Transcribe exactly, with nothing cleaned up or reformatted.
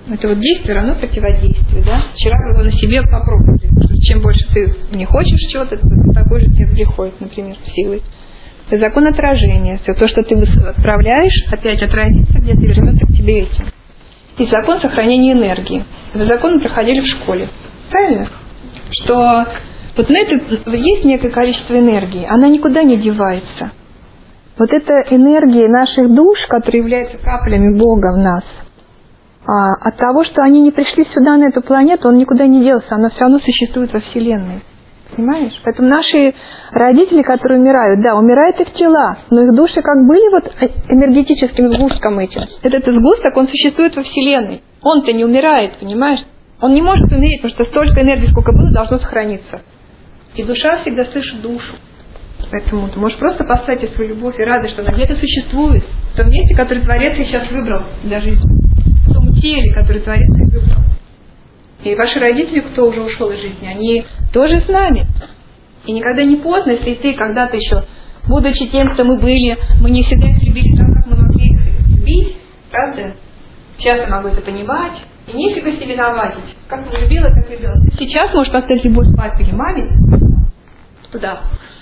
Это вот действие равно противодействию, да? Вчера вы его на себе попробовали. Чем больше ты не хочешь чего-то, такой же тебе приходит, например, силой. Это закон отражения. Все то, что ты отправляешь, опять отразится где-то и вернется к тебе этим. И закон сохранения энергии. Этот закон мы проходили в школе. Правильно? Что вот на это есть некое количество энергии, она никуда не девается. Вот эта энергия наших душ, которая является каплями Бога в нас, а от того, что они не пришли сюда, на эту планету, он никуда не делся, она все равно существует во Вселенной. Понимаешь? Поэтому наши родители, которые умирают, да, умирают их тела, но их души как были вот энергетическим сгустком этим. Этот сгусток, он существует во Вселенной. Он-то не умирает, понимаешь? Он не может умереть, потому что столько энергии, сколько было, должно сохраниться. И душа всегда слышит душу. Поэтому ты можешь просто поставить свою любовь и радость, что она где-то существует. В том месте, которое Творец сейчас выбрал для жизни. В том теле, которое Творец и выбрал. И ваши родители, кто уже ушел из жизни, они тоже с нами. И никогда не поздно, если ты когда-то еще, будучи тем, кто мы были, мы не всегда их любили так, как мы могли их любить, правда? Сейчас я могу это понимать. И нефига себе навадить. Как мы любила, как любила. Сейчас можешь поставить любовь папе или маме туда.